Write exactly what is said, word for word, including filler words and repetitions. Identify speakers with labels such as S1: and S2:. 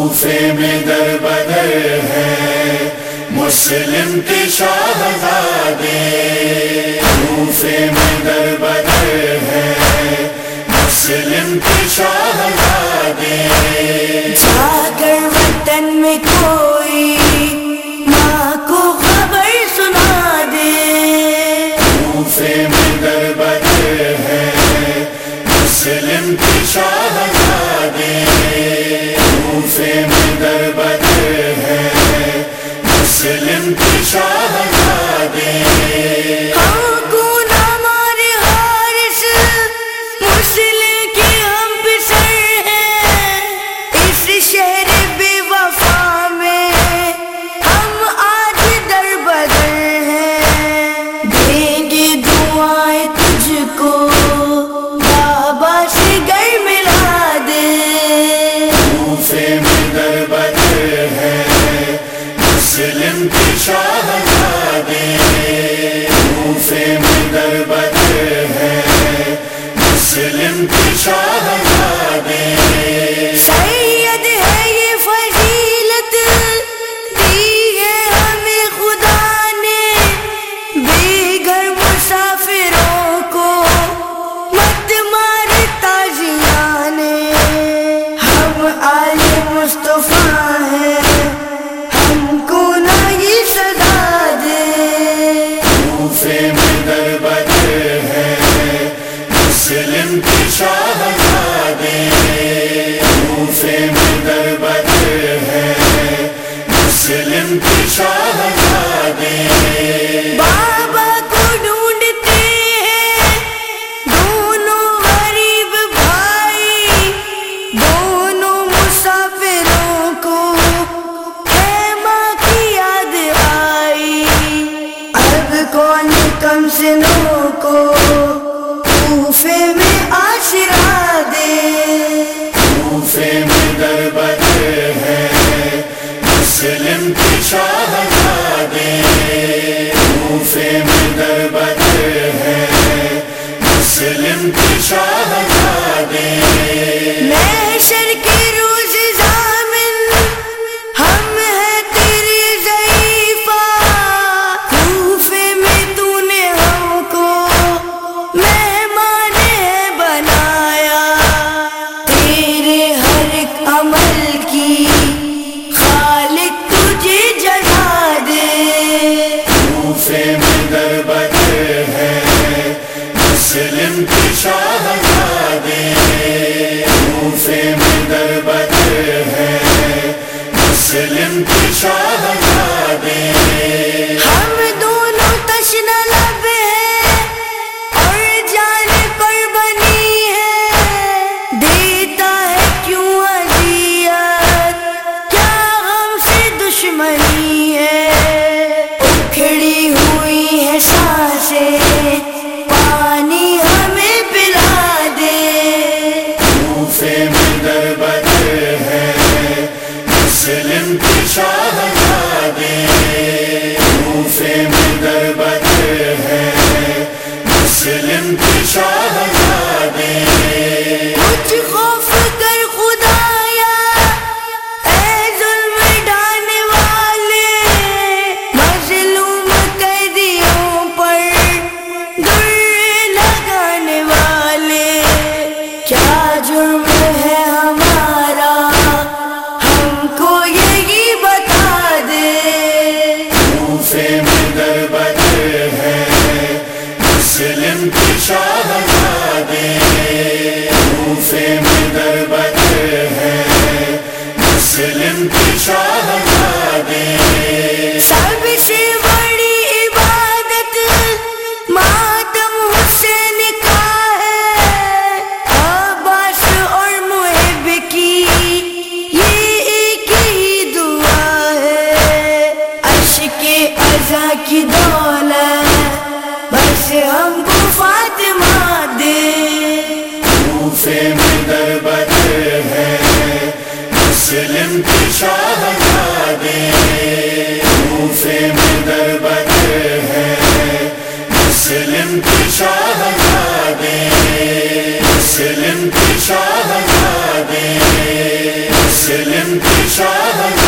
S1: کوفے میں در بدر ہے مسلم کی شہزادی، کوفے میں در بدر ہے مسلم کی شہزادی،
S2: جا کر وطن میں کوئی ماں کو خبر سنا دے،
S1: کوفے میں در بدر ہے مسلم کی شہزادی، کوفے میں در بدر ہے مسلم کی شہزادی،
S2: ہم کو نہ مارے حارث مسلم کے ہم پسر ہیں، اس شہر بے وفا میں ہم آج در بدر ہیں، دیں گے دعائیں تجھ کو بابا سے گھر ملا دے،
S1: کوفے میں در بدر ہے مسلم کی شہزادی، کوفے میں در بدر ہے مسلم کی شہزادی،
S2: سید ہے یہ فضیلت دی ہے ہمیں خدا نے، بے گھر مسافروں کو مت مار تازیاں نے، ہم آل مصطفیٰ ہیں ہم کو نہ یہ سزا دے،
S1: کوفے میں در بدر ہے مسلم کی شہزادی، کوفے میں در بدر ہے مسلم کی شہزادی،
S2: بابا کو ڈھونڈتے ہیں دونوں غریب بھائی، دونوں مسافروں کو ہے ماں کی یاد آئی، اب کون کم سنوں کو کوفے میں آشرا دے،
S1: کوفے میں در بدر ہے مسلم کی شہزادی، کوفے میں در بدر ہے مسلم کی شہزادی،
S2: محشر کے روز ضامن ہم ہیں تیرے ضعیفہ، کوفے میں تو نے ہم کو مہمان بنایا، تیرے ہر ایک عمل کی خالق تجھے جزا دے،
S1: کوفے میں در بدر ہے مسلم کی شہزادی، کوفے میں در بدر ہے مسلم کی شہزادی،
S2: ہم دونوں تشنہ لب ہیں اور جان پر بنی ہے، دیتا ہے کیوں اذیت کیا ہم سے دشمنی ہے، اکھڑی ہوئی ہے سانسیں پانی ہمیں پلا دے،
S1: کوفے میں در بدر ہے مسلم کی شہزادی، کوفے میں در بدر ہے مسلم کی شہزادی،
S2: کچھ خوف کر خدایا اے ظلم ڈھانے والے، مظلوم قیدیوں پر در لگانے والے، کیا جرم ہے ہمارا ہم کو یہی بتا دے،
S1: کوفے میں در بدر ہے مسلم کی شہزادی، کوفے میں در بدر ہے مسلم کی شہزادی،
S2: سب سے بڑی عبادت ماتم حسین کا ہے، عباس اور محب کی یہ ایک ہی دعا ہے، عشق ازاں کی دولت بس ہم کو فاطمہ دے،
S1: کوفے میں در بدر ہے مسلم کی شہزادی، کوفے میں در بدر ہے مسلم کی شہزادی، مسلم کی شہزادی، مسلم کی شاہزادی